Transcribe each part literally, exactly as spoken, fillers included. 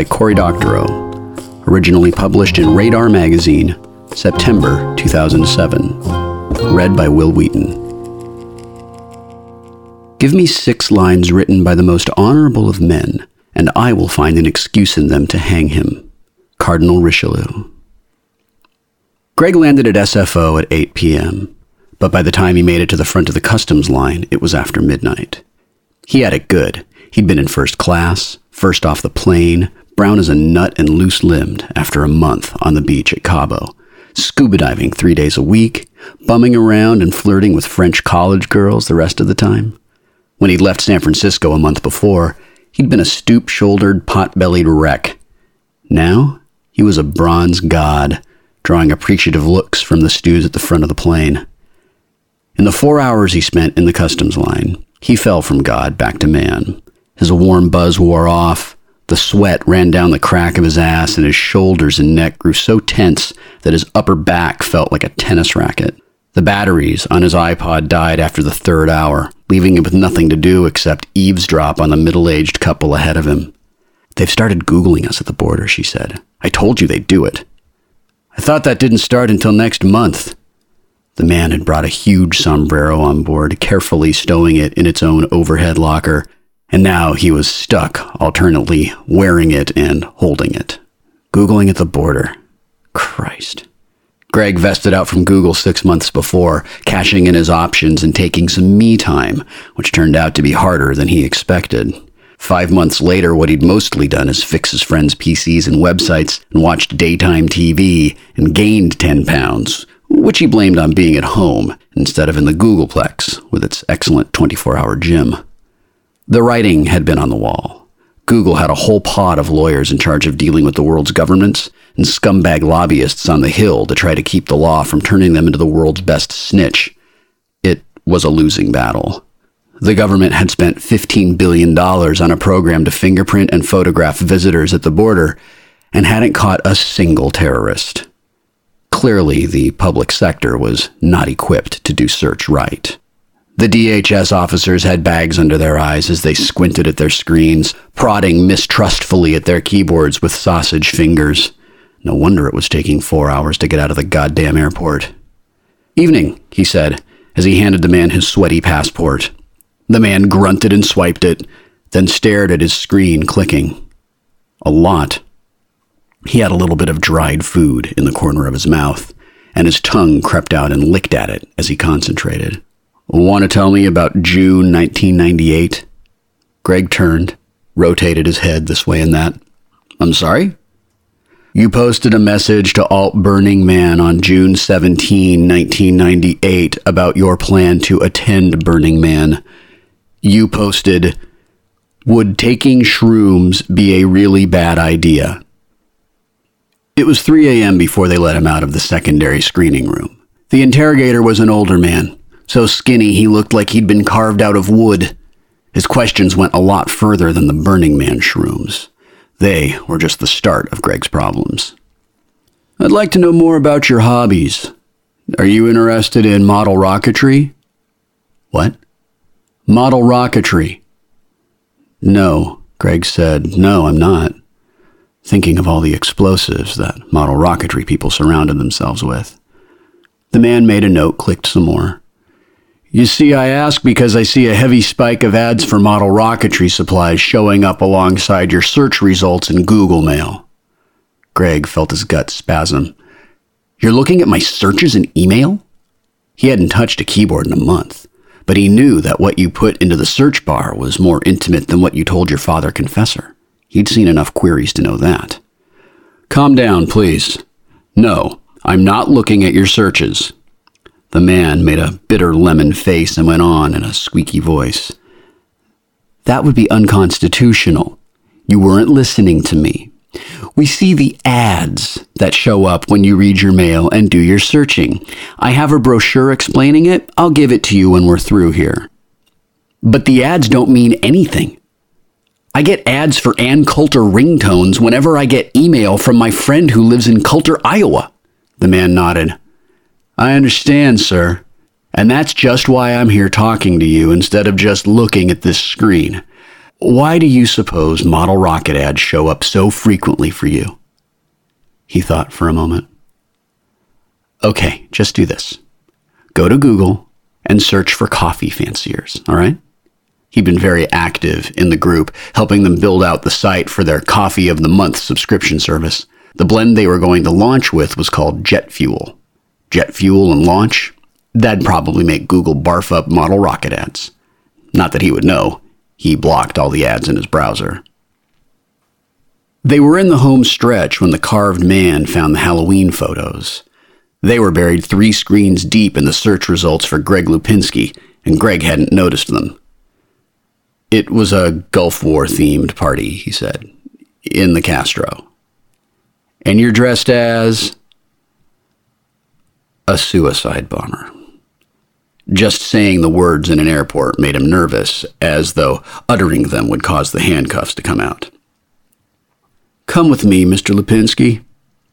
by Cory Doctorow. Originally published in Radar Magazine, September two thousand seven. Read by Will Wheaton. Give me six lines written by the most honorable of men, and I will find an excuse in them to hang him. Cardinal Richelieu. Greg landed at S F O at eight p.m., but by the time he made it to the front of the customs line, it was after midnight. He had it good. He'd been in first class, first off the plane, brown as a nut and loose-limbed after a month on the beach at Cabo, scuba diving three days a week, bumming around and flirting with French college girls the rest of the time. When he'd left San Francisco a month before, he'd been a stoop-shouldered, pot-bellied wreck. Now, he was a bronze god, drawing appreciative looks from the stews at the front of the plane. In the four hours he spent in the customs line, he fell from god back to man. His warm buzz wore off, the sweat ran down the crack of his ass, and his shoulders and neck grew so tense that his upper back felt like a tennis racket. The batteries on his iPod died after the third hour, leaving him with nothing to do except eavesdrop on the middle-aged couple ahead of him. "They've started Googling us at the border," she said. "I told you they'd do it." "I thought that didn't start until next month." The man had brought a huge sombrero on board, carefully stowing it in its own overhead locker, and now he was stuck, alternately wearing it and holding it. Googling at the border. Christ. Greg vested out from Google six months before, cashing in his options and taking some me time, which turned out to be harder than he expected. Five months later, what he'd mostly done is fix his friends' P Cs and websites and watched daytime T V and gained ten pounds, which he blamed on being at home instead of in the Googleplex with its excellent twenty-four hour gym. The writing had been on the wall. Google had a whole pod of lawyers in charge of dealing with the world's governments and scumbag lobbyists on the Hill to try to keep the law from turning them into the world's best snitch. It was a losing battle. The government had spent fifteen billion dollars on a program to fingerprint and photograph visitors at the border and hadn't caught a single terrorist. Clearly, the public sector was not equipped to do search right. The D H S officers had bags under their eyes as they squinted at their screens, prodding mistrustfully at their keyboards with sausage fingers. No wonder it was taking four hours to get out of the goddamn airport. "Evening," he said, as he handed the man his sweaty passport. The man grunted and swiped it, then stared at his screen, clicking. A lot. He had a little bit of dried food in the corner of his mouth, and his tongue crept out and licked at it as he concentrated. "Want to tell me about June nineteen ninety-eight? Greg turned, rotated his head this way and that. "I'm sorry?" "You posted a message to Alt Burning Man on June seventeenth, nineteen ninety-eight about your plan to attend Burning Man. You posted, 'Would taking shrooms be a really bad idea?'" It was three a.m. before they let him out of the secondary screening room. The interrogator was an older man, so skinny he looked like he'd been carved out of wood. His questions went a lot further than the Burning Man shrooms. They were just the start of Greg's problems. "I'd like to know more about your hobbies. Are you interested in model rocketry?" "What?" "Model rocketry." "No," Greg said. "No, I'm not." Thinking of all the explosives that model rocketry people surrounded themselves with. The man made a note, clicked some more. "You see, I ask because I see a heavy spike of ads for model rocketry supplies showing up alongside your search results in Google Mail." Greg felt his gut spasm. "You're looking at my searches in email?" He hadn't touched a keyboard in a month, but he knew that what you put into the search bar was more intimate than what you told your father confessor. He'd seen enough queries to know that. "Calm down, please. No, I'm not looking at your searches." The man made a bitter lemon face and went on in a squeaky voice. "That would be unconstitutional. You weren't listening to me. We see the ads that show up when you read your mail and do your searching. I have a brochure explaining it. I'll give it to you when we're through here." "But the ads don't mean anything. I get ads for Ann Coulter ringtones whenever I get email from my friend who lives in Coulter, Iowa." The man nodded. "I understand, sir. And that's just why I'm here talking to you instead of just looking at this screen. Why do you suppose model rocket ads show up so frequently for you? He thought for a moment. Okay, just do this. Go to Google and search for coffee fanciers, all right? He'd been very active in the group, helping them build out the site for their Coffee of the Month subscription service. The blend they were going to launch with was called Jet Fuel. Jet Fuel and launch? That'd probably make Google barf up model rocket ads. Not that he would know. He blocked all the ads in his browser. They were in the home stretch when the carved man found the Halloween photos. They were buried three screens deep in the search results for Greg Lupinski, and Greg hadn't noticed them. It was a Gulf War-themed party, he said, in the Castro. And you're dressed as a suicide bomber. Just saying the words in an airport made him nervous, as though uttering them would cause the handcuffs to come out. Come with me, Mister Lupinski.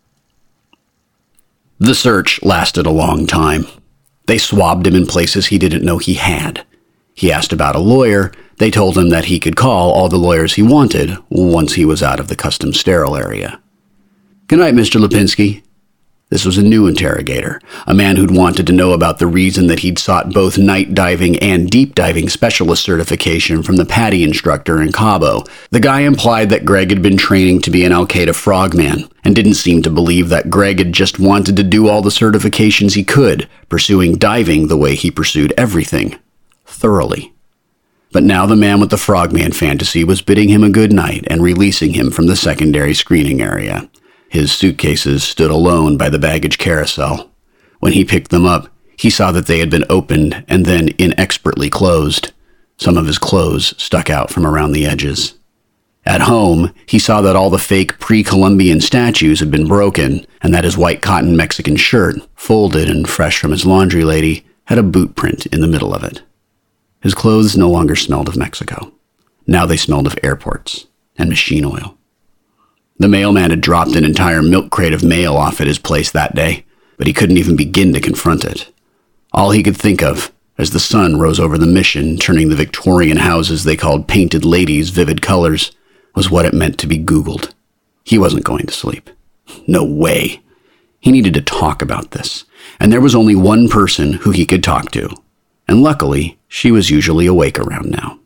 The search lasted a long time. They swabbed him in places he didn't know he had. He asked about a lawyer. They told him that he could call all the lawyers he wanted once he was out of the custom sterile area. Good night, Mister Lupinski. This was a new interrogator, a man who'd wanted to know about the reason that he'd sought both night diving and deep diving specialist certification from the PADI instructor in Cabo. The guy implied that Greg had been training to be an Al-Qaeda frogman, and didn't seem to believe that Greg had just wanted to do all the certifications he could, pursuing diving the way he pursued everything, thoroughly. But now the man with the frogman fantasy was bidding him a good night and releasing him from the secondary screening area. His suitcases stood alone by the baggage carousel. When he picked them up, he saw that they had been opened and then inexpertly closed. Some of his clothes stuck out from around the edges. At home, he saw that all the fake pre-Columbian statues had been broken, and that his white cotton Mexican shirt, folded and fresh from his laundry lady, had a boot print in the middle of it. His clothes no longer smelled of Mexico. Now they smelled of airports and machine oil. The mailman had dropped an entire milk crate of mail off at his place that day, but he couldn't even begin to confront it. All he could think of, as the sun rose over the mission, turning the Victorian houses they called Painted Ladies vivid colors, was what it meant to be Googled. He wasn't going to sleep. No way. He needed to talk about this, and there was only one person who he could talk to, and luckily, she was usually awake around now.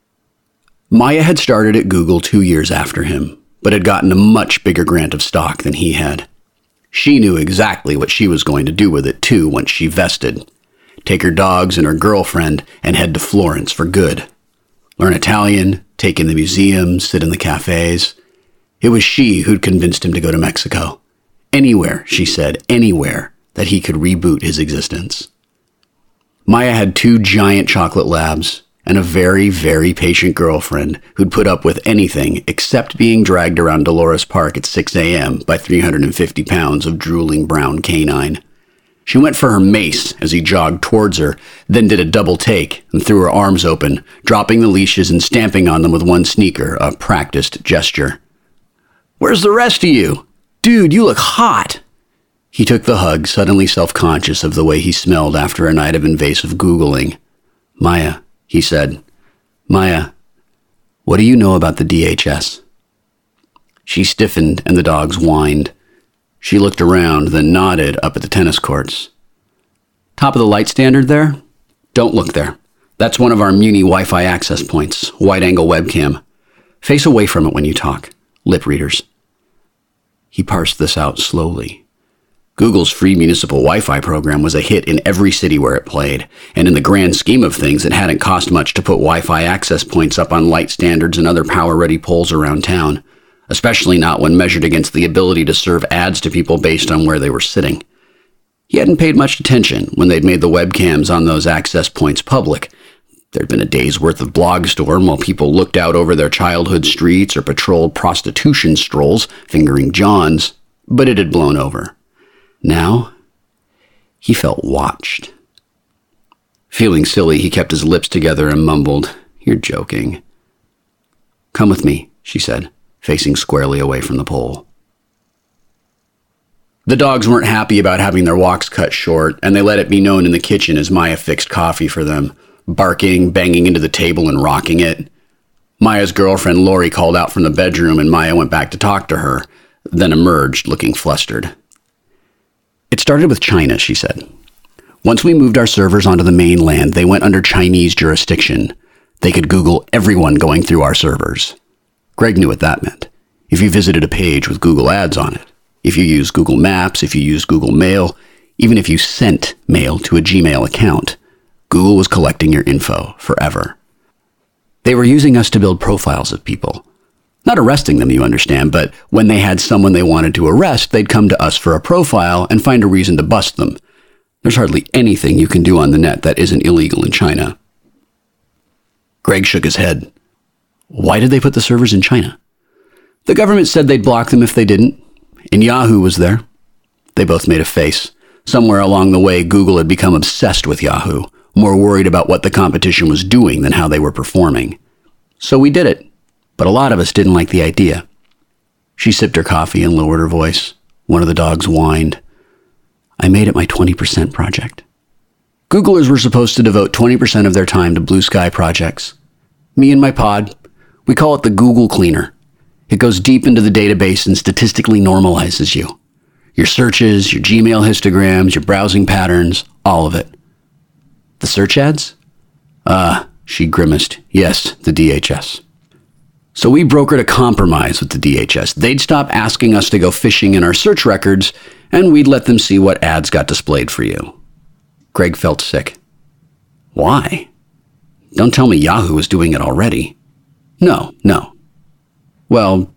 Maya had started at Google two years after him, but had gotten a much bigger grant of stock than he had. She knew exactly what she was going to do with it, too, once she vested. Take her dogs and her girlfriend and head to Florence for good. Learn Italian, take in the museums, sit in the cafes. It was she who'd convinced him to go to Mexico. Anywhere, she said, anywhere that he could reboot his existence. Maya had two giant chocolate labs and a very, very patient girlfriend who'd put up with anything except being dragged around Dolores Park at six a.m. by three hundred fifty pounds of drooling brown canine. She went for her mace as he jogged towards her, then did a double take and threw her arms open, dropping the leashes and stamping on them with one sneaker, a practiced gesture. Where's the rest of you? Dude, you look hot. He took the hug, suddenly self-conscious of the way he smelled after a night of invasive Googling. Maya, he said. Maya, what do you know about the D H S? She stiffened and the dogs whined. She looked around, then nodded up at the tennis courts. Top of the light standard there? Don't look there. That's one of our Muni Wi-Fi access points, wide-angle webcam. Face away from it when you talk. Lip readers. He parsed this out slowly. Google's free municipal Wi-Fi program was a hit in every city where it played, and in the grand scheme of things, it hadn't cost much to put Wi-Fi access points up on light standards and other power-ready poles around town, especially not when measured against the ability to serve ads to people based on where they were sitting. He hadn't paid much attention when they'd made the webcams on those access points public. There'd been a day's worth of blog storm while people looked out over their childhood streets or patrolled prostitution strolls, fingering Johns, but it had blown over. Now, he felt watched. Feeling silly, he kept his lips together and mumbled, You're joking. Come with me, she said, facing squarely away from the pole. The dogs weren't happy about having their walks cut short, and they let it be known in the kitchen as Maya fixed coffee for them, barking, banging into the table, and rocking it. Maya's girlfriend Lori called out from the bedroom and Maya went back to talk to her, then emerged looking flustered. It started with China, she said. Once we moved our servers onto the mainland, they went under Chinese jurisdiction. They could Google everyone going through our servers. Greg knew what that meant. If you visited a page with Google ads on it, if you used Google Maps, if you used Google Mail, even if you sent mail to a Gmail account, Google was collecting your info forever. They were using us to build profiles of people. Not arresting them, you understand, but when they had someone they wanted to arrest, they'd come to us for a profile and find a reason to bust them. There's hardly anything you can do on the net that isn't illegal in China. Greg shook his head. Why did they put the servers in China? The government said they'd block them if they didn't, and Yahoo was there. They both made a face. Somewhere along the way, Google had become obsessed with Yahoo, more worried about what the competition was doing than how they were performing. So we did it, but a lot of us didn't like the idea. She sipped her coffee and lowered her voice. One of the dogs whined. I made it my twenty percent project. Googlers were supposed to devote twenty percent of their time to blue sky projects. Me and my pod, we call it the Google Cleaner. It goes deep into the database and statistically normalizes you. Your searches, your Gmail histograms, your browsing patterns, all of it. The search ads? Ah, she grimaced. Yes, the D H S. So we brokered a compromise with the D H S. They'd stop asking us to go fishing in our search records, and we'd let them see what ads got displayed for you. Greg felt sick. Why? Don't tell me Yahoo was doing it already. No, no. Well,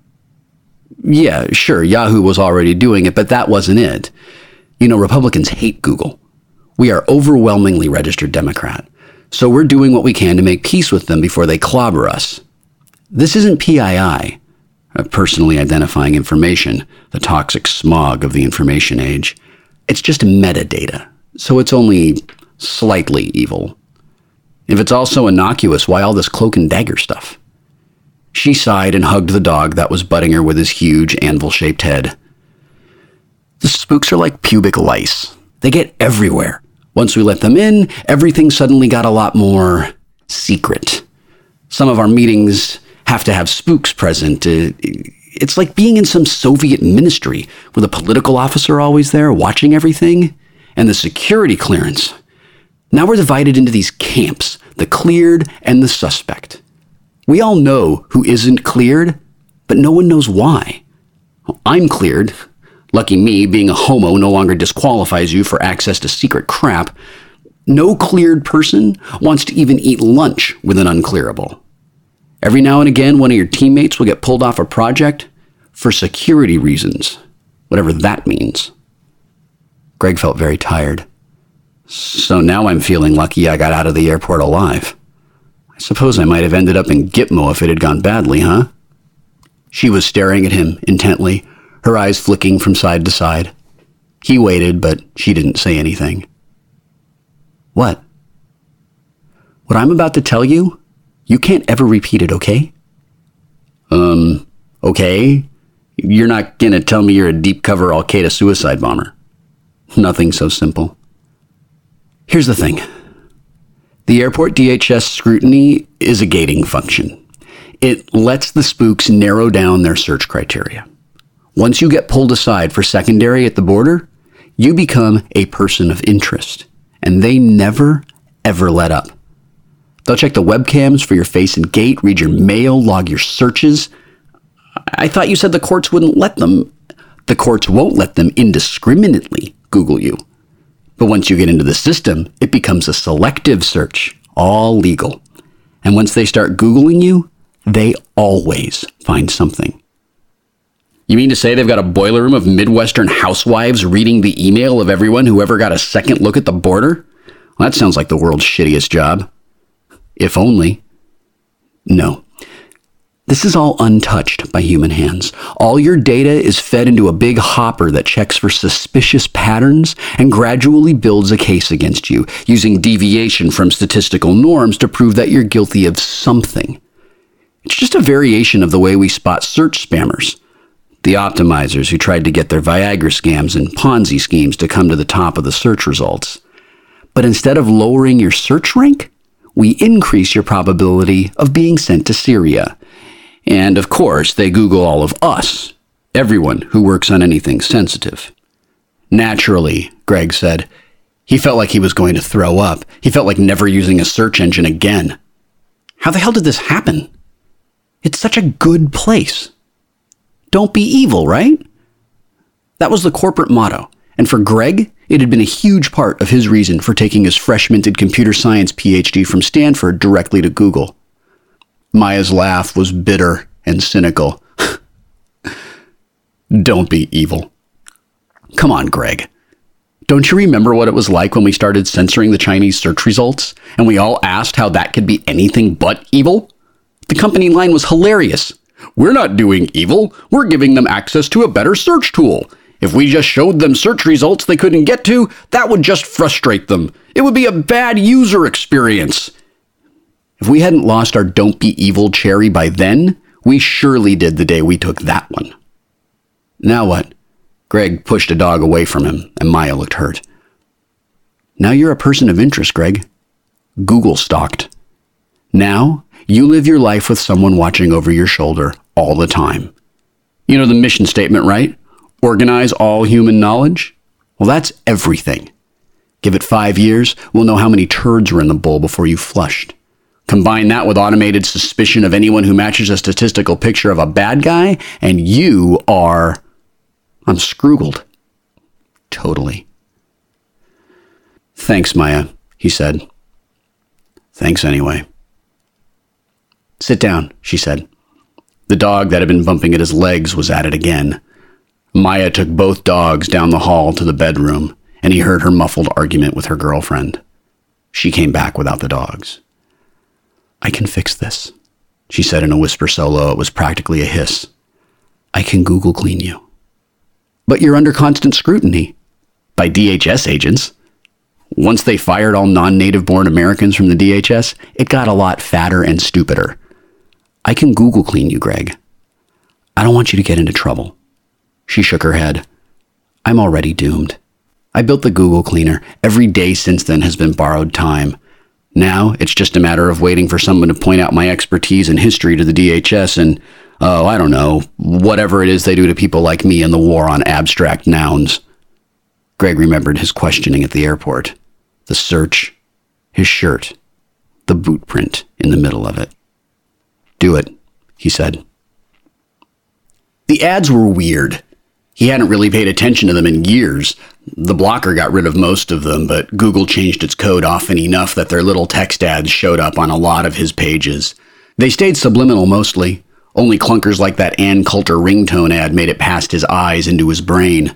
yeah, sure, Yahoo was already doing it, but that wasn't it. You know, Republicans hate Google. We are overwhelmingly registered Democrat, so we're doing what we can to make peace with them before they clobber us. This isn't P I I, personally identifying information, the toxic smog of the information age. It's just metadata, so it's only slightly evil. If it's all so innocuous, why all this cloak and dagger stuff? She sighed and hugged the dog that was butting her with his huge anvil-shaped head. The spooks are like pubic lice. They get everywhere. Once we let them in, everything suddenly got a lot more secret. Some of our meetings have to have spooks present. Uh, it's like being in some Soviet ministry with a political officer always there watching everything, and the security clearance. Now we're divided into these camps, the cleared and the suspect. We all know who isn't cleared, but no one knows why. Well, I'm cleared. Lucky me, being a homo no longer disqualifies you for access to secret crap. No cleared person wants to even eat lunch with an unclearable. Every now and again, one of your teammates will get pulled off a project for security reasons, whatever that means. Greg felt very tired. So now I'm feeling lucky I got out of the airport alive. I suppose I might have ended up in Gitmo if it had gone badly, huh? She was staring at him intently, her eyes flicking from side to side. He waited, but she didn't say anything. What? What I'm about to tell you, you can't ever repeat it, okay? Um, okay? You're not gonna tell me you're a deep-cover Al-Qaeda suicide bomber. Nothing so simple. Here's the thing. The airport D H S scrutiny is a gating function. It lets the spooks narrow down their search criteria. Once you get pulled aside for secondary at the border, you become a person of interest, and they never, ever let up. They'll check the webcams for your face and gait, read your mail, log your searches. I thought you said the courts wouldn't let them. The courts won't let them indiscriminately Google you. But once you get into the system, it becomes a selective search, all legal. And once they start Googling you, they always find something. You mean to say they've got a boiler room of Midwestern housewives reading the email of everyone who ever got a second look at the border? Well, that sounds like the world's shittiest job. If only. No. This is all untouched by human hands. All your data is fed into a big hopper that checks for suspicious patterns and gradually builds a case against you, using deviation from statistical norms to prove that you're guilty of something. It's just a variation of the way we spot search spammers. The optimizers who tried to get their Viagra scams and Ponzi schemes to come to the top of the search results. But instead of lowering your search rank, we increase your probability of being sent to Syria. And of course, they Google all of us, everyone who works on anything sensitive. Naturally, Greg said, he felt like he was going to throw up. He felt like never using a search engine again. How the hell did this happen? It's such a good place. Don't be evil, right? That was the corporate motto, and for Greg, it had been a huge part of his reason for taking his fresh-minted computer science P H D from Stanford directly to Google. Maya's laugh was bitter and cynical. Don't be evil. Come on, Greg. Don't you remember what it was like when we started censoring the Chinese search results, and we all asked how that could be anything but evil? The company line was hilarious. We're not doing evil. We're giving them access to a better search tool. If we just showed them search results they couldn't get to, that would just frustrate them. It would be a bad user experience. If we hadn't lost our don't be evil cherry by then, we surely did the day we took that one. Now what? Greg pushed a dog away from him, and Maya looked hurt. Now you're a person of interest, Greg. Google stalked. Now you live your life with someone watching over your shoulder all the time. You know the mission statement, right? Organize all human knowledge? Well, that's everything. Give it five years, we'll know how many turds were in the bowl before you flushed. Combine that with automated suspicion of anyone who matches a statistical picture of a bad guy, and you are... I'm scroogled. Totally. Thanks, Maya, he said. Thanks anyway. Sit down, she said. The dog that had been bumping at his legs was at it again. Maya took both dogs down the hall to the bedroom, and he heard her muffled argument with her girlfriend. She came back without the dogs. I can fix this, she said in a whisper so low it was practically a hiss. I can Google clean you. But you're under constant scrutiny. By D H S agents. Once they fired all non-native born Americans from the D H S, it got a lot fatter and stupider. I can Google clean you, Greg. I don't want you to get into trouble. She shook her head. I'm already doomed. I built the Google cleaner. Every day since then has been borrowed time. Now it's just a matter of waiting for someone to point out my expertise and history to the D H S and, oh, I don't know, whatever it is they do to people like me in the war on abstract nouns. Greg remembered his questioning at the airport. The search, his shirt, the boot print in the middle of it. Do it, he said. The ads were weird. He hadn't really paid attention to them in years. The blocker got rid of most of them, but Google changed its code often enough that their little text ads showed up on a lot of his pages. They stayed subliminal mostly. Only clunkers like that Ann Coulter ringtone ad made it past his eyes into his brain.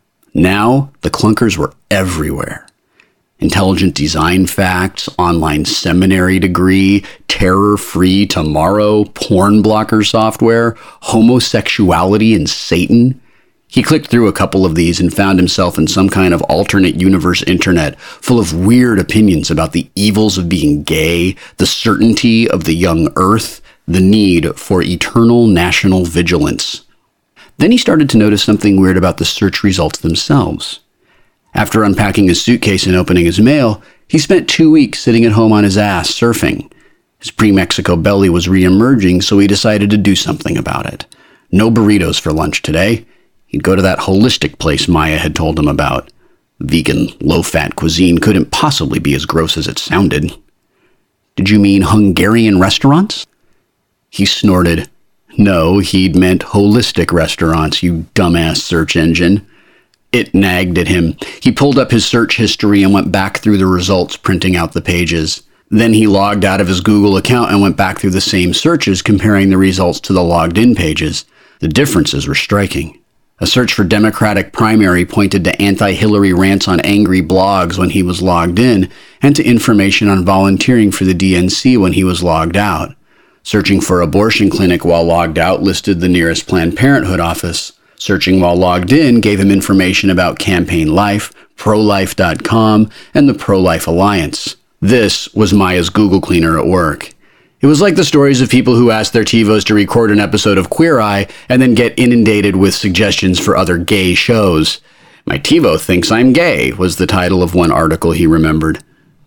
Now, the clunkers were everywhere. Intelligent design facts, online seminary degree, terror-free tomorrow, porn blocker software, homosexuality and Satan. He clicked through a couple of these and found himself in some kind of alternate universe internet full of weird opinions about the evils of being gay, the certainty of the young earth, the need for eternal national vigilance. Then he started to notice something weird about the search results themselves. After unpacking his suitcase and opening his mail, he spent two weeks sitting at home on his ass surfing. His pre-Mexico belly was re-emerging, so he decided to do something about it. No burritos for lunch today. He'd go to that holistic place Maya had told him about. Vegan, low-fat cuisine couldn't possibly be as gross as it sounded. Did you mean Hungarian restaurants? He snorted. No, he'd meant holistic restaurants, you dumbass search engine. It nagged at him. He pulled up his search history and went back through the results, printing out the pages. Then he logged out of his Google account and went back through the same searches, comparing the results to the logged-in pages. The differences were striking. A search for Democratic primary pointed to anti-Hillary rants on angry blogs when he was logged in, and to information on volunteering for the D N C when he was logged out. Searching for abortion clinic while logged out listed the nearest Planned Parenthood office. Searching while logged in gave him information about Campaign Life, pro life dot com, and the Pro-Life Alliance. This was Maya's Google cleaner at work. It was like the stories of people who ask their TiVos to record an episode of Queer Eye and then get inundated with suggestions for other gay shows. My TiVo thinks I'm gay, was the title of one article he remembered.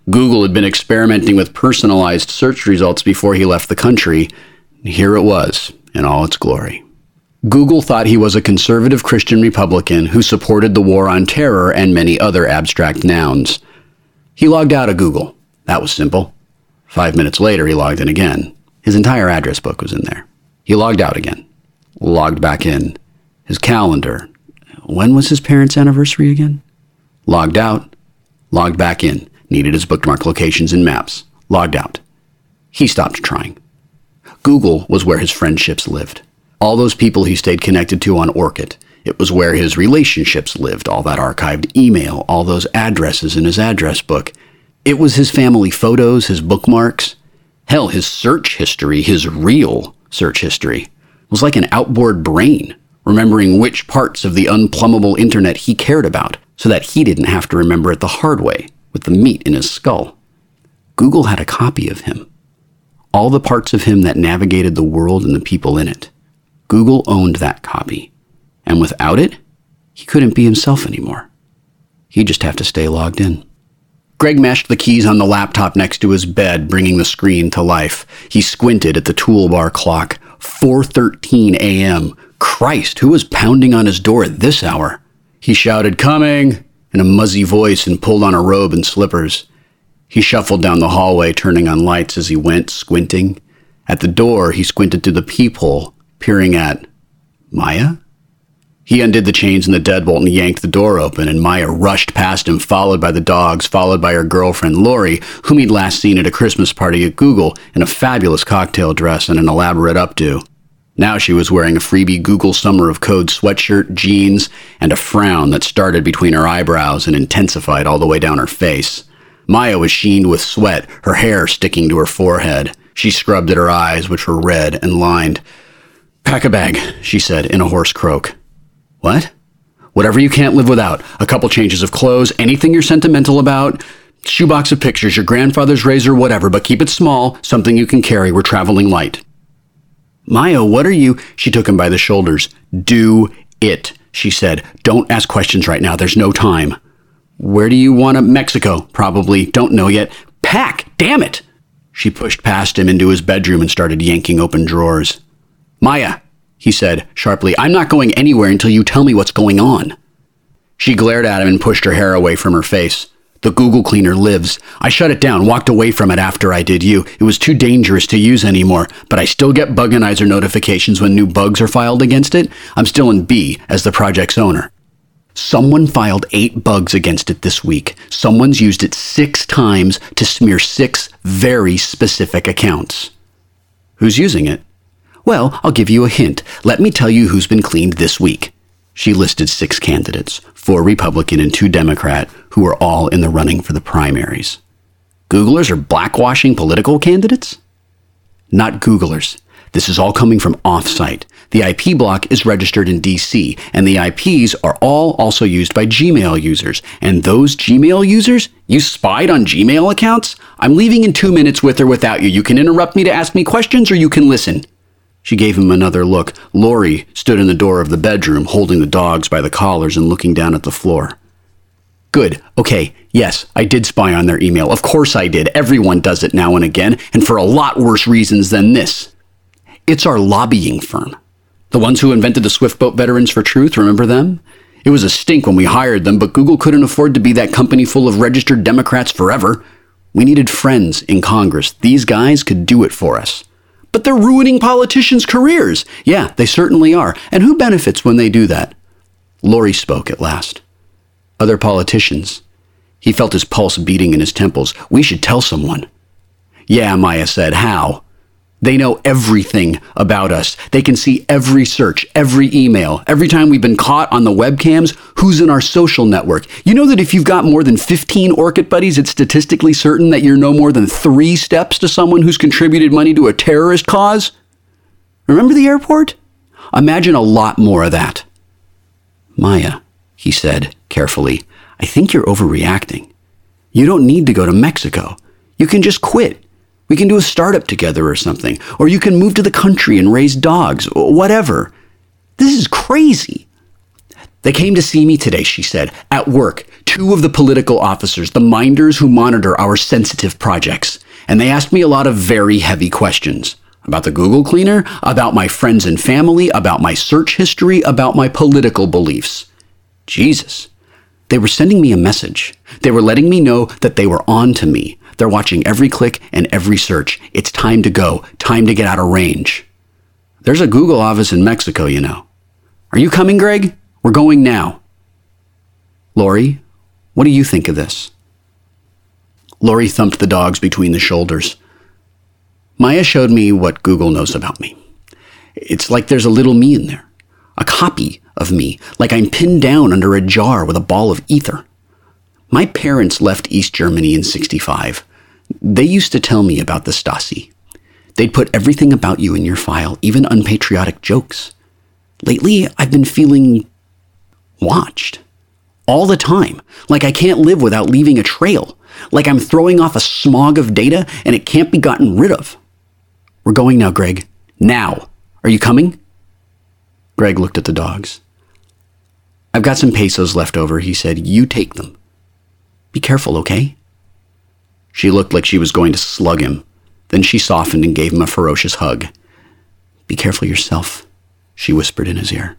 Google had been experimenting with personalized search results before he left the country. Here it was, in all its glory. Google thought he was a conservative Christian Republican who supported the war on terror and many other abstract nouns. He logged out of Google. That was simple. Five minutes later, he logged in again. His entire address book was in there. He logged out again. Logged back in. His calendar. When was his parents' anniversary again? Logged out. Logged back in. Needed his bookmark locations and maps. Logged out. He stopped trying. Google was where his friendships lived. All those people he stayed connected to on Orkut. It was where his relationships lived, all that archived email, all those addresses in his address book. It was his family photos, his bookmarks. Hell, his search history, his real search history, was like an outboard brain, remembering which parts of the unplumbable internet he cared about, so that he didn't have to remember it the hard way, with the meat in his skull. Google had a copy of him. All the parts of him that navigated the world and the people in it. Google owned that copy. And without it, he couldn't be himself anymore. He'd just have to stay logged in. Greg mashed the keys on the laptop next to his bed, bringing the screen to life. He squinted at the toolbar clock. four thirteen a.m. Christ, who was pounding on his door at this hour? He shouted, "Coming!" in a muzzy voice and pulled on a robe and slippers. He shuffled down the hallway, turning on lights as he went, squinting. At the door, he squinted through the peephole, peering at Maya? He undid the chains in the deadbolt and yanked the door open, and Maya rushed past him, followed by the dogs, followed by her girlfriend, Lori, whom he'd last seen at a Christmas party at Google in a fabulous cocktail dress and an elaborate updo. Now she was wearing a freebie Google Summer of Code sweatshirt, jeans, and a frown that started between her eyebrows and intensified all the way down her face. Maya was sheened with sweat, her hair sticking to her forehead. She scrubbed at her eyes, which were red and lined. "Pack a bag," she said in a hoarse croak. "What?" "Whatever you can't live without. A couple changes of clothes, anything you're sentimental about, shoebox of pictures, your grandfather's razor, whatever, but keep it small, something you can carry. We're traveling light." "Maya, what are you?" She took him by the shoulders. "Do it," she said. "Don't ask questions right now. There's no time." "Where do you want to?" "Mexico, probably. Don't know yet." "Pack! Damn it!" She pushed past him into his bedroom and started yanking open drawers. "Maya," he said sharply, "I'm not going anywhere until you tell me what's going on." She glared at him and pushed her hair away from her face. "The Google cleaner lives. I shut it down, walked away from it after I did you. It was too dangerous to use anymore, but I still get Buganizer notifications when new bugs are filed against it. I'm still in B as the project's owner. Someone filed eight bugs against it this week. Someone's used it six times to smear six very specific accounts." "Who's using it?" "Well, I'll give you a hint. Let me tell you who's been cleaned this week." She listed six candidates, four Republican and two Democrat, who were all in the running for the primaries. Googlers are blackwashing political candidates? Not Googlers. This is all coming from off-site. The I P block is registered in D C, and the I Ps are all also used by Gmail users. And those Gmail users? You spied on Gmail accounts? I'm leaving in two minutes with or without you. You can interrupt me to ask me questions, or you can listen. She gave him another look. Lori stood in the door of the bedroom, holding the dogs by the collars and looking down at the floor. "Good. Okay. Yes, I did spy on their email. Of course I did. Everyone does it now and again, and for a lot worse reasons than this. It's our lobbying firm. The ones who invented the Swiftboat Veterans for Truth, remember them? It was a stink when we hired them, but Google couldn't afford to be that company full of registered Democrats forever. We needed friends in Congress. These guys could do it for us. But they're ruining politicians' careers. Yeah, they certainly are. And who benefits when they do that?" Lori spoke at last. "Other politicians." He felt his pulse beating in his temples. "We should tell someone." "Yeah," Maya said. "How?" "They know everything about us. They can see every search, every email, every time we've been caught on the webcams, who's in our social network. You know that if you've got more than fifteen Orkut buddies, it's statistically certain that you're no more than three steps to someone who's contributed money to a terrorist cause? Remember the airport? Imagine a lot more of that." "Maya," he said carefully, "I think you're overreacting. You don't need to go to Mexico. You can just quit. We can do a startup together or something. Or you can move to the country and raise dogs, whatever. This is crazy." "They came to see me today," she said, "at work. Two of the political officers, the minders who monitor our sensitive projects. And they asked me a lot of very heavy questions. About the Google cleaner, about my friends and family, about my search history, about my political beliefs. Jesus. They were sending me a message. They were letting me know that they were on to me. They're watching every click and every search. It's time to go. Time to get out of range. There's a Google office in Mexico, you know. Are you coming, Greg? We're going now. Lori, what do you think of this? Lori thumped the dogs between the shoulders. Maya showed me what Google knows about me. It's like there's a little me in there. A copy of me, like I'm pinned down under a jar with a ball of ether. My parents left East Germany in sixty-five. They used to tell me about the Stasi. They'd put everything about you in your file, even unpatriotic jokes. Lately, I've been feeling watched. All the time. Like I can't live without leaving a trail. Like I'm throwing off a smog of data and it can't be gotten rid of. We're going now, Greg. Now. Are you coming? Greg looked at the dogs. I've got some pesos left over, he said. You take them. Be careful, okay? She looked like she was going to slug him. Then she softened and gave him a ferocious hug. Be careful yourself, she whispered in his ear.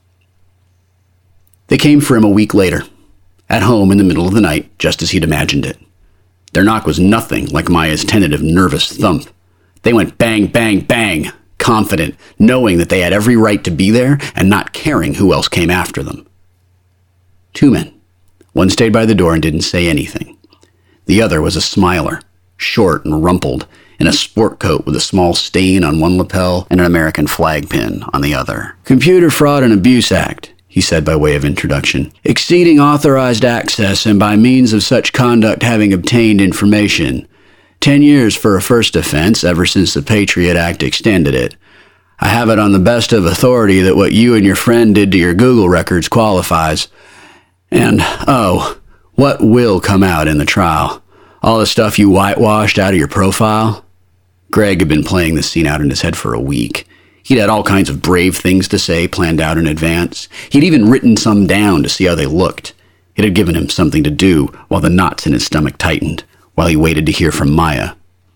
They came for him a week later, at home in the middle of the night, just as he'd imagined it. Their knock was nothing like Maya's tentative, nervous thump. They went bang, bang, bang, confident, knowing that they had every right to be there and not caring who else came after them. Two men. One stayed by the door and didn't say anything. The other was a smiler, short and rumpled, in a sport coat with a small stain on one lapel and an American flag pin on the other. Computer Fraud and Abuse Act, he said by way of introduction, exceeding authorized access and by means of such conduct having obtained information. Ten years for a first offense ever since the Patriot Act extended it. I have it on the best of authority that what you and your friend did to your Google records qualifies. And, oh, what will come out in the trial? All the stuff you whitewashed out of your profile? Greg had been playing this scene out in his head for a week. He'd had all kinds of brave things to say planned out in advance. He'd even written some down to see how they looked. It had given him something to do while the knots in his stomach tightened, while he waited to hear from Maya.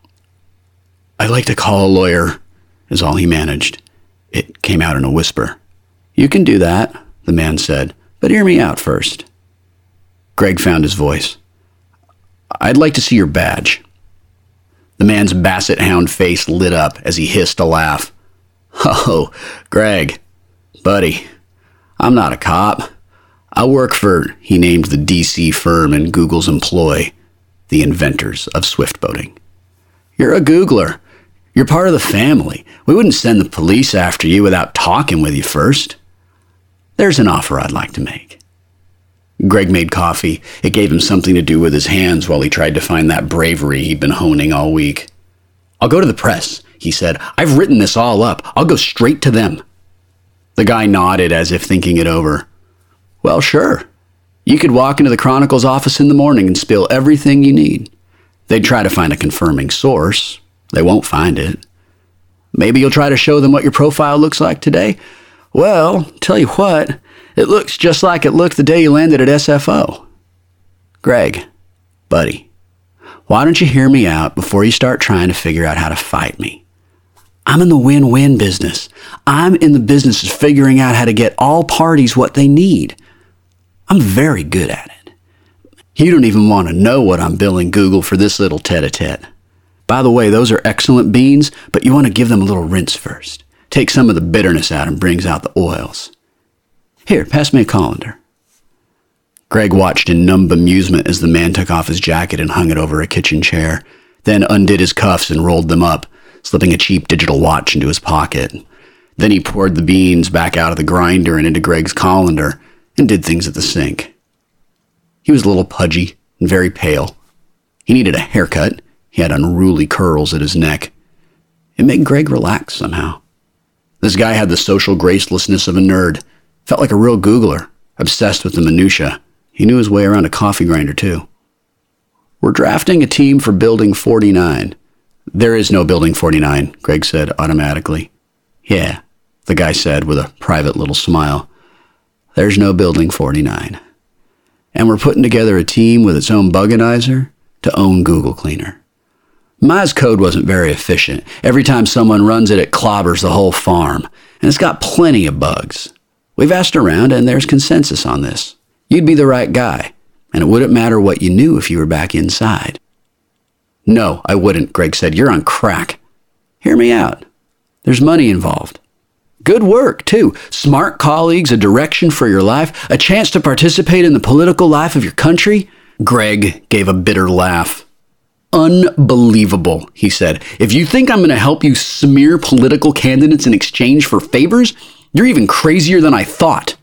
I'd like to call a lawyer, is all he managed. It came out in a whisper. You can do that, the man said, but hear me out first. Greg found his voice. I'd like to see your badge. The man's basset hound face lit up as he hissed a laugh. Oh, Greg, buddy, I'm not a cop. I work for, he named the D C firm in Google's employ, the inventors of swift boating. You're a Googler. You're part of the family. We wouldn't send the police after you without talking with you first. There's an offer I'd like to make. Greg made coffee. It gave him something to do with his hands while he tried to find that bravery he'd been honing all week. I'll go to the press, he said. I've written this all up. I'll go straight to them. The guy nodded as if thinking it over. Well, sure. You could walk into the Chronicle's office in the morning and spill everything you need. They'd try to find a confirming source. They won't find it. Maybe you'll try to show them what your profile looks like today. Well, tell you what, it looks just like it looked the day you landed at S F O. Greg, buddy, why don't you hear me out before you start trying to figure out how to fight me? I'm in the win-win business. I'm in the business of figuring out how to get all parties what they need. I'm very good at it. You don't even want to know what I'm billing Google for this little tete-a-tete. By the way, those are excellent beans, but you want to give them a little rinse first. Take some of the bitterness out and brings out the oils. Here, pass me a colander. Greg watched in numb amusement as the man took off his jacket and hung it over a kitchen chair, then undid his cuffs and rolled them up, slipping a cheap digital watch into his pocket. Then he poured the beans back out of the grinder and into Greg's colander and did things at the sink. He was a little pudgy and very pale. He needed a haircut. He had unruly curls at his neck. It made Greg relax somehow. This guy had the social gracelessness of a nerd. Felt like a real Googler, obsessed with the minutia. He knew his way around a coffee grinder, too. We're drafting a team for Building forty-nine. There is no Building forty-nine, Greg said automatically. Yeah, the guy said with a private little smile. There's no Building forty-nine. And we're putting together a team with its own bugganizer to own Google Cleaner. Maya's code wasn't very efficient. Every time someone runs it, it clobbers the whole farm. And it's got plenty of bugs. We've asked around, and there's consensus on this. You'd be the right guy, and it wouldn't matter what you knew if you were back inside. No, I wouldn't, Greg said. You're on crack. Hear me out. There's money involved. Good work, too. Smart colleagues, a direction for your life, a chance to participate in the political life of your country. Greg gave a bitter laugh. Unbelievable, he said. If you think I'm going to help you smear political candidates in exchange for favors, you're even crazier than I thought.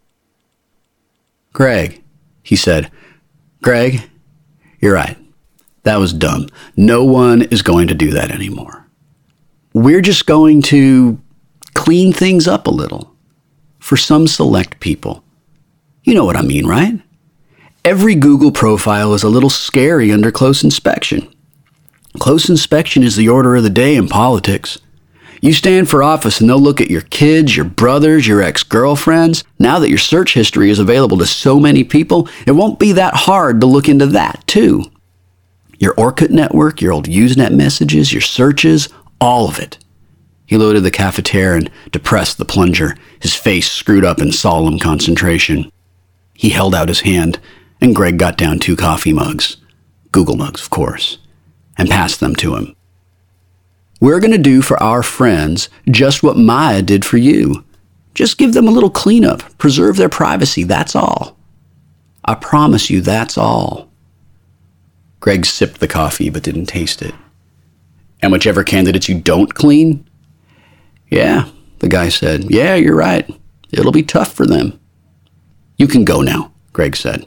Greg, he said. Greg, you're right. That was dumb. No one is going to do that anymore. We're just going to clean things up a little for some select people. You know what I mean, right? Every Google profile is a little scary under close inspection. Close inspection is the order of the day in politics. You stand for office and they'll look at your kids, your brothers, your ex-girlfriends. Now that your search history is available to so many people, it won't be that hard to look into that too. Your Orkut network, your old Usenet messages, your searches, all of it. He loaded the cafetiere and depressed the plunger, his face screwed up in solemn concentration. He held out his hand, and Greg got down two coffee mugs, Google mugs, of course, and passed them to him. We're going to do for our friends just what Maya did for you. Just give them a little cleanup, preserve their privacy, that's all. I promise you, that's all. Greg sipped the coffee but didn't taste it. And whichever candidates you don't clean? Yeah, the guy said. Yeah, you're right. It'll be tough for them. You can go now, Greg said.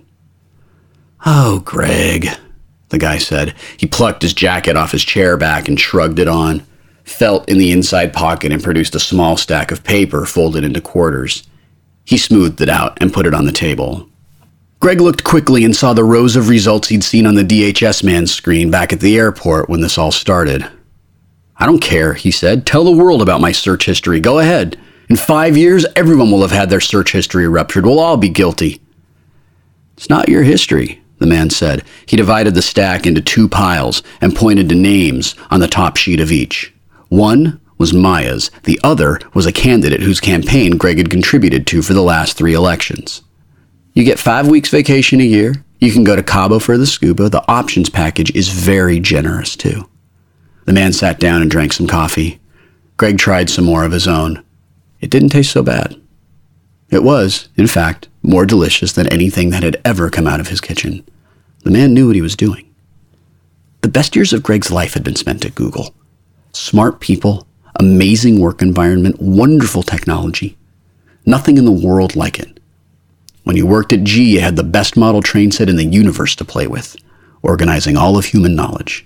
Oh, Greg, the guy said. He plucked his jacket off his chair back and shrugged it on, felt in the inside pocket and produced a small stack of paper folded into quarters. He smoothed it out and put it on the table. Greg looked quickly and saw the rows of results he'd seen on the D H S man's screen back at the airport when this all started. I don't care, he said. Tell the world about my search history. Go ahead. In five years, everyone will have had their search history ruptured. We'll all be guilty. It's not your history, the man said. He divided the stack into two piles and pointed to names on the top sheet of each. One was Maya's. The other was a candidate whose campaign Greg had contributed to for the last three elections. You get five weeks vacation a year. You can go to Cabo for the scuba. The options package is very generous, too. The man sat down and drank some coffee. Greg tried some more of his own. It didn't taste so bad. It was, in fact, more delicious than anything that had ever come out of his kitchen. The man knew what he was doing. The best years of Greg's life had been spent at Google. Smart people, amazing work environment, wonderful technology. Nothing in the world like it. When you worked at G, you had the best model train set in the universe to play with, organizing all of human knowledge.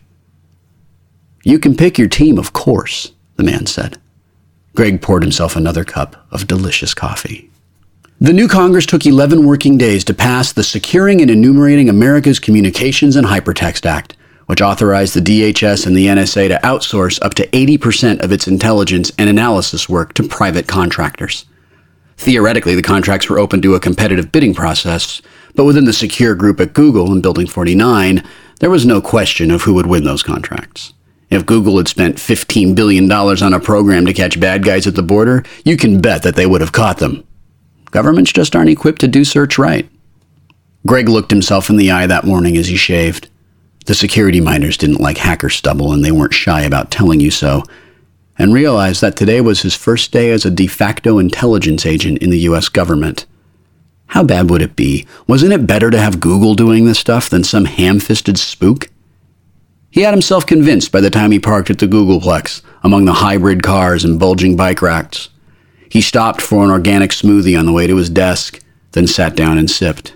You can pick your team, of course, the man said. Greg poured himself another cup of delicious coffee. The new Congress took eleven working days to pass the Securing and Enumerating America's Communications and Hypertext Act, which authorized the D H S and the N S A to outsource up to eighty percent of its intelligence and analysis work to private contractors. Theoretically, the contracts were open to a competitive bidding process, but within the secure group at Google in Building forty-nine, there was no question of who would win those contracts. If Google had spent fifteen billion dollars on a program to catch bad guys at the border, you can bet that they would have caught them. Governments just aren't equipped to do search right. Greg looked himself in the eye that morning as he shaved. The security miners didn't like hacker stubble, and they weren't shy about telling you so, and realized that today was his first day as a de facto intelligence agent in the U S government. How bad would it be? Wasn't it better to have Google doing this stuff than some ham-fisted spook? He had himself convinced by the time he parked at the Googleplex, among the hybrid cars and bulging bike racks. He stopped for an organic smoothie on the way to his desk, then sat down and sipped.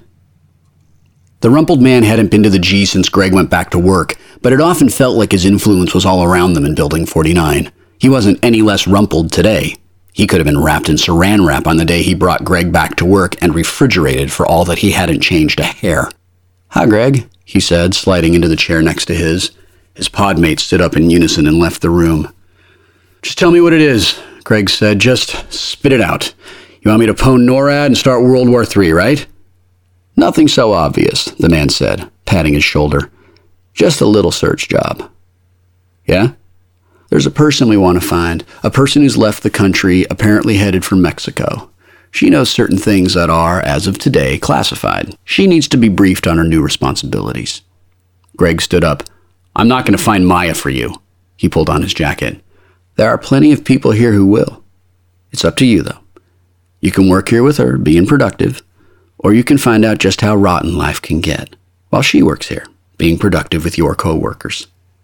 The rumpled man hadn't been to the G since Greg went back to work, but it often felt like his influence was all around them in Building forty-nine. He wasn't any less rumpled today. He could have been wrapped in saran wrap on the day he brought Greg back to work and refrigerated for all that he hadn't changed a hair. Hi, Greg, he said, sliding into the chair next to his. His podmates stood up in unison and left the room. Just tell me what it is, Greg said. Just spit it out. You want me to pwn NORAD and start World War Three, right? Nothing so obvious, the man said, patting his shoulder. Just a little search job. Yeah? There's a person we want to find, a person who's left the country, apparently headed for Mexico. She knows certain things that are, as of today, classified. She needs to be briefed on her new responsibilities. Greg stood up. I'm not going to find Maya for you. He pulled on his jacket. There are plenty of people here who will. It's up to you, though. You can work here with her, being productive, or you can find out just how rotten life can get while she works here, being productive with your co-workers.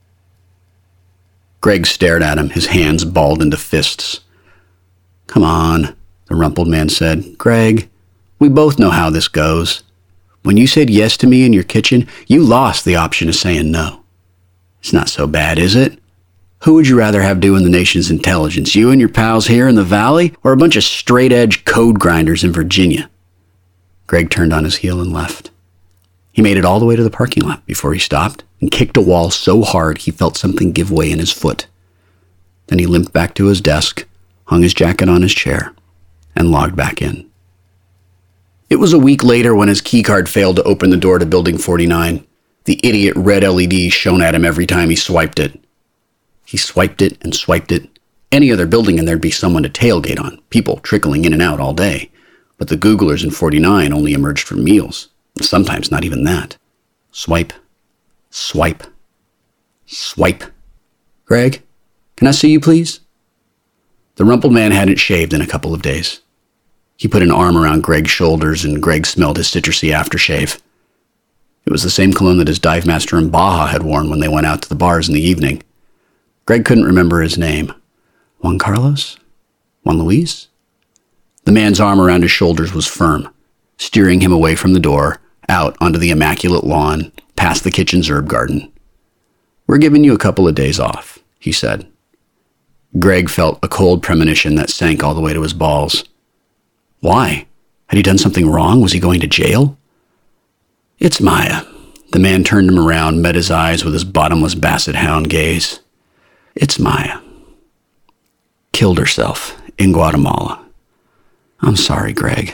Greg stared at him, his hands balled into fists. Come on, the rumpled man said. Greg, we both know how this goes. When you said yes to me in your kitchen, you lost the option of saying no. It's not so bad, is it? Who would you rather have doing the nation's intelligence, you and your pals here in the valley, or a bunch of straight-edge code grinders in Virginia? Greg turned on his heel and left. He made it all the way to the parking lot before he stopped and kicked a wall so hard he felt something give way in his foot. Then he limped back to his desk, hung his jacket on his chair, and logged back in. It was a week later when his keycard failed to open the door to Building forty-nine. The idiot red L E D shone at him every time he swiped it. He swiped it and swiped it. Any other building and there'd be someone to tailgate on, people trickling in and out all day. But the Googlers in forty-nine only emerged for meals. Sometimes not even that. Swipe. Swipe. Swipe. Greg, can I see you, please? The rumpled man hadn't shaved in a couple of days. He put an arm around Greg's shoulders, and Greg smelled his citrusy aftershave. It was the same cologne that his dive master in Baja had worn when they went out to the bars in the evening. Greg couldn't remember his name. Juan Carlos? Juan Luis? The man's arm around his shoulders was firm, steering him away from the door, out onto the immaculate lawn, past the kitchen's herb garden. We're giving you a couple of days off, he said. Greg felt a cold premonition that sank all the way to his balls. Why? Had he done something wrong? Was he going to jail? It's Maya. The man turned him around, met his eyes with his bottomless basset hound gaze. It's Maya. Killed herself in Guatemala. I'm sorry, Greg.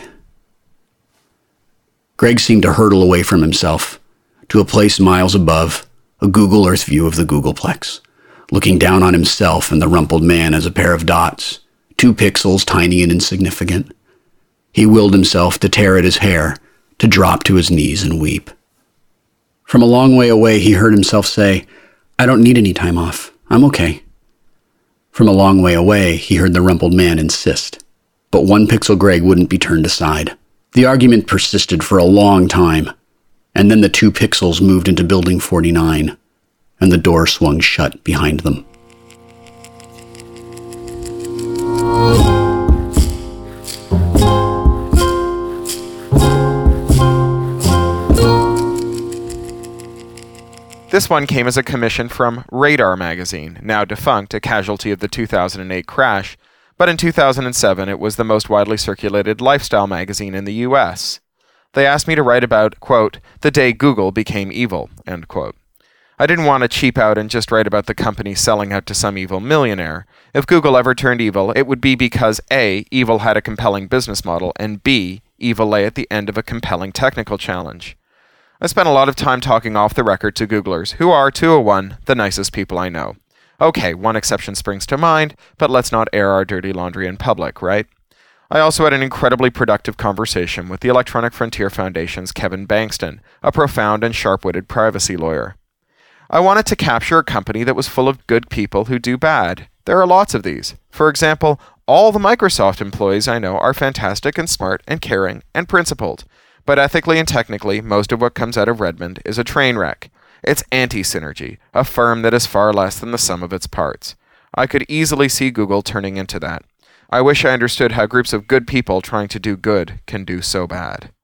Greg seemed to hurtle away from himself, to a place miles above, a Google Earth view of the Googleplex, looking down on himself and the rumpled man as a pair of dots, two pixels, tiny and insignificant. He willed himself to tear at his hair, to drop to his knees and weep. From a long way away, he heard himself say, I don't need any time off. I'm okay. From a long way away, he heard the rumpled man insist. But one pixel Greg wouldn't be turned aside. The argument persisted for a long time, and then the two pixels moved into Building forty-nine, and the door swung shut behind them. This one came as a commission from Radar magazine, now defunct, a casualty of the two thousand eight crash, but in two thousand seven it was the most widely circulated lifestyle magazine in the U S. They asked me to write about, quote, the day Google became evil, end quote. I didn't want to cheap out and just write about the company selling out to some evil millionaire. If Google ever turned evil, it would be because A, evil had a compelling business model, and B, evil lay at the end of a compelling technical challenge. I spent a lot of time talking off the record to Googlers, who are, two oh one, the nicest people I know. Okay, one exception springs to mind, but let's not air our dirty laundry in public, right? I also had an incredibly productive conversation with the Electronic Frontier Foundation's Kevin Bankston, a profound and sharp-witted privacy lawyer. I wanted to capture a company that was full of good people who do bad. There are lots of these. For example, all the Microsoft employees I know are fantastic and smart and caring and principled. But ethically and technically, most of what comes out of Redmond is a train wreck. It's anti-synergy, a firm that is far less than the sum of its parts. I could easily see Google turning into that. I wish I understood how groups of good people trying to do good can do so bad.